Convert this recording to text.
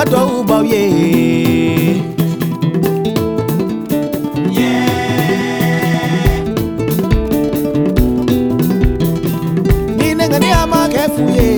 Kato bow ye. Ni nenga ni ama kefu ye.